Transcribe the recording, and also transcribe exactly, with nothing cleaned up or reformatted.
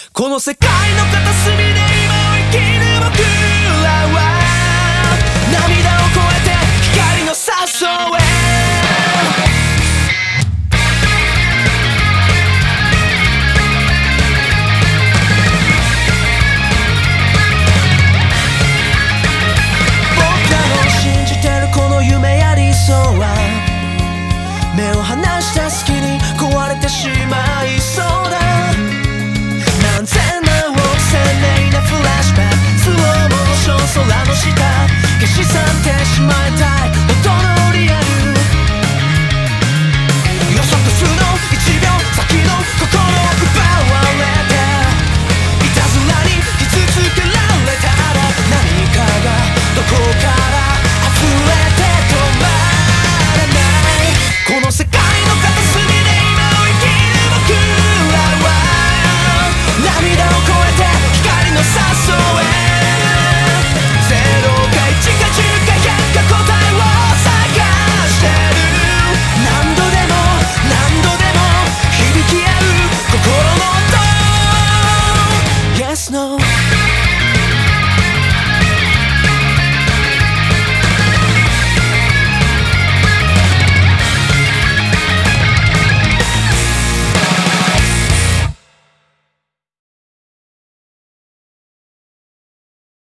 この世界の片隅で今を生きる僕らは涙を越えて光のサソへ目を離した隙に壊れてしまいそうだ何千何億千年なフラッシュバックスローモーション空の下消し去ってしまいたい音のリアル予測不能いちびょう先の心を奪われていたずらに傷つけられたら何かがどこから溢れて止まらないこの世界の片隅で今を生きる僕らは涙を越えて光のサソへゼロかいちかじゅうかひゃくか答えを探してる何度でも何度でも響き合う心の音 Yes, no